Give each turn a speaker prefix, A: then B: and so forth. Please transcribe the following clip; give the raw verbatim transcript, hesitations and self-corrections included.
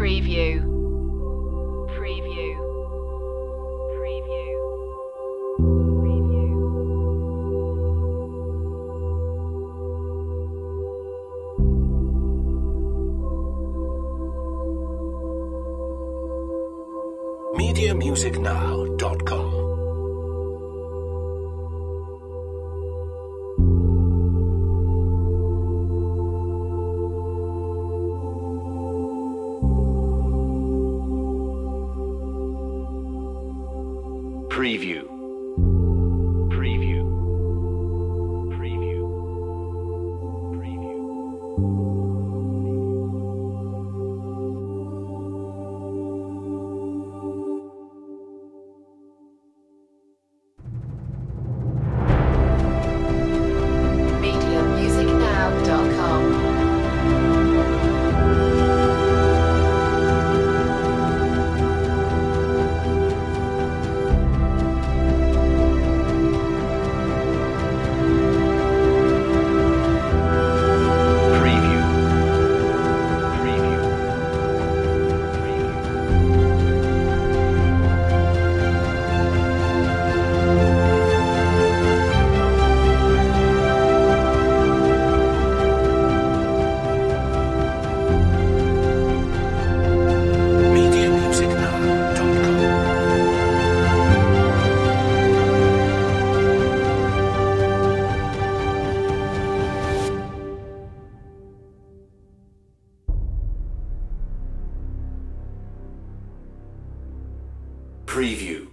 A: Preview. Preview. Preview. Preview.
B: media music now dot com. Preview. Preview. Preview. Preview.
A: media music now dot com.
B: media music now dot com. Preview.